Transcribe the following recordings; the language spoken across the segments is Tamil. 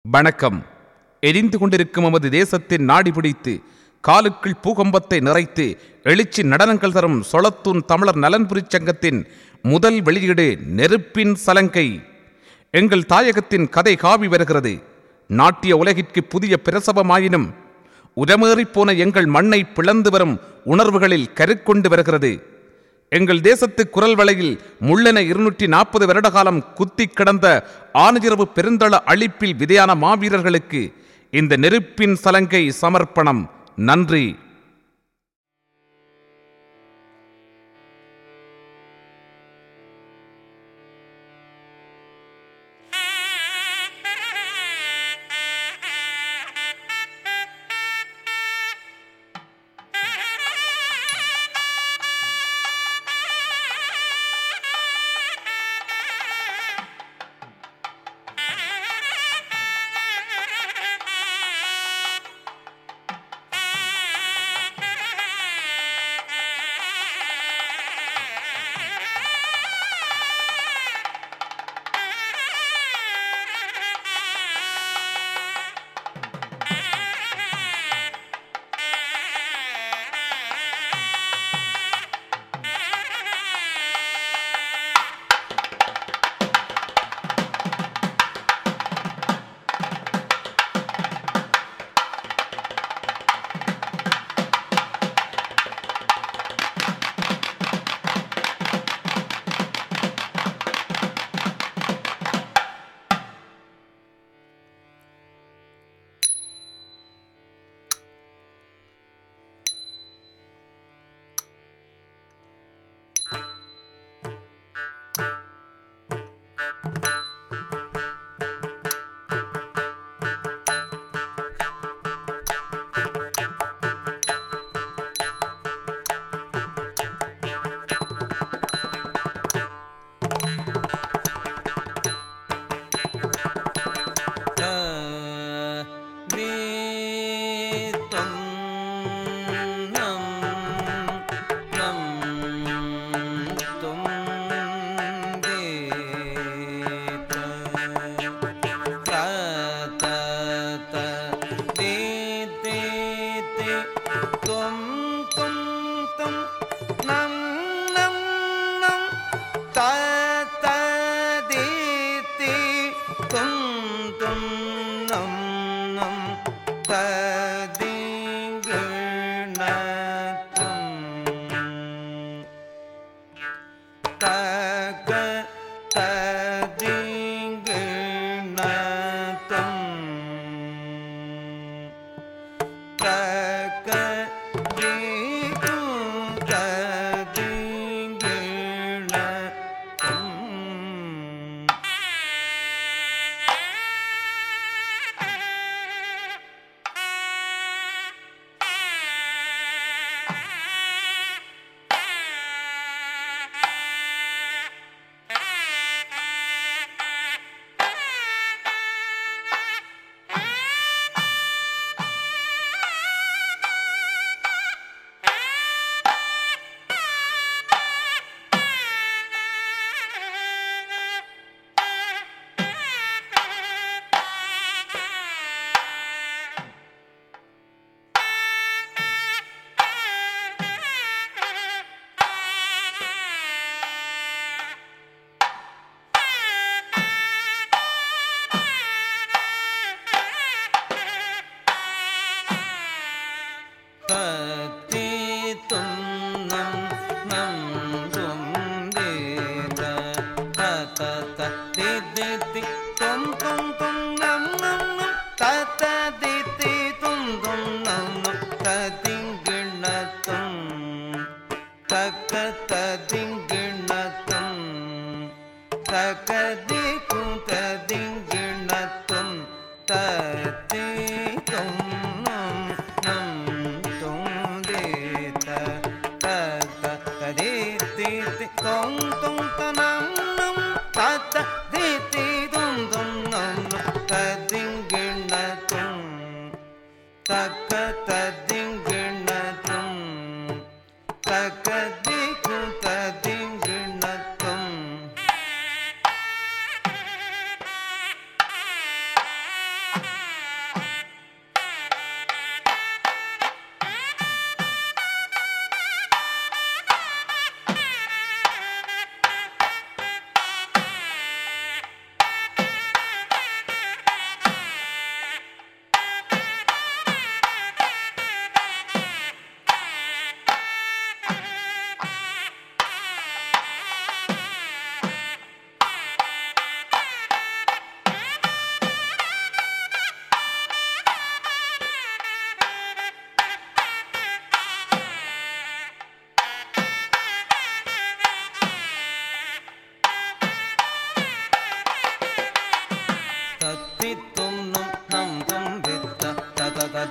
வணக்கம். எரிந்து கொண்டிருக்கும் நமது தேசத்தின் நாடி பிடித்து காலுக்குள் பூகம்பத்தை நிறைத்து எழுச்சி நடனங்கள் தரும் சொளத்தூன் தமிழர் நலன்புரிச் சங்கத்தின் முதல் வெளியீடு நெருப்பின் சலங்கை. எங்கள் தாயகத்தின் கதை காவி வருகிறது. நாட்டிய உலகிற்கு புதிய பிரசவமாயினும் உரமேறிப்போன எங்கள் மண்ணை பிளந்து வரும் உணர்வுகளில் கருக்கொண்டு வருகிறது. எங்கள் தேசத்து குரல் வளையில் முள்ளென 240 வருட காலம் குத்தி கிடந்த ஆனஜிரவு பெருந்தள அழிப்பில் விதையான மாவீரர்களுக்கு இந்த நெருப்பின் சலங்கை சமர்ப்பணம். நன்றி.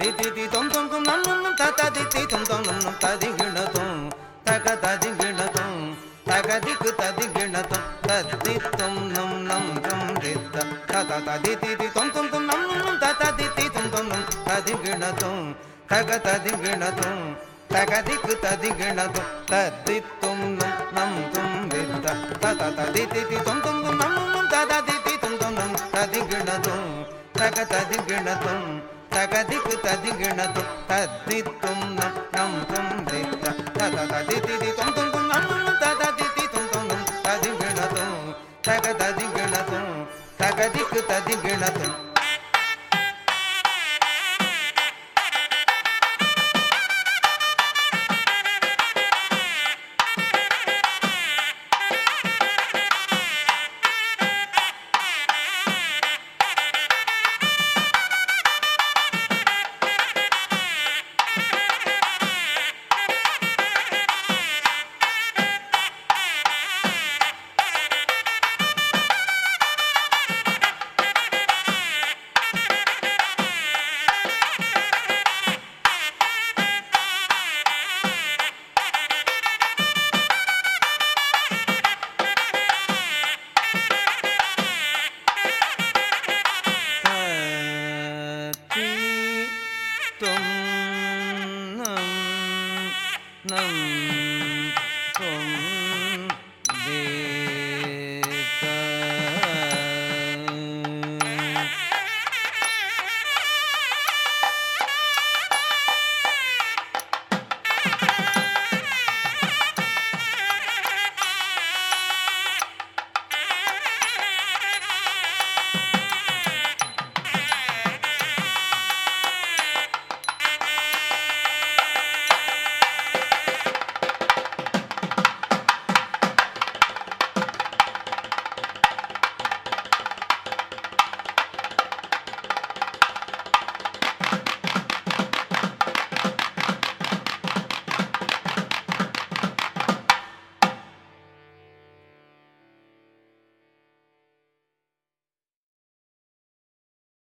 தி தி தி தொம் தொம் தொம் நம் நம் நம் தத தி தி தொம் தொம் நம் நம் ததி கிணதும் தக ததி கிணதும் தகதிக்கு ததி கிணதும் ததி தொம் நம் நம் தொம் ரித்த தத ததி தி தி தொம் தொம் தொம் நம் நம் நம் தத தி தி தொம் தொம் நம் ததி கிணதும் தக ததி கிணதும் தகதிக்கு ததி கிணதும் ததி தொம் நம் நம் தொம் ரித்த தத ததி தி தி தொம் தொம் தொம் நம் நம் நம் தத தி தி தொம் தொம் நம் ததி கிணதும் தக ததி கிணதும் தகதிக்கு ததி கிணதும் ததி தொம் நம் நம் தொம் ரித்த தத ததி தி தி தொம் தொம் தொம் நம் நம் தத தி தி தொம் தொம் நம் ததி கிணதும் தக ததி கிணதும் தகதிக்கு ததி கிணதும்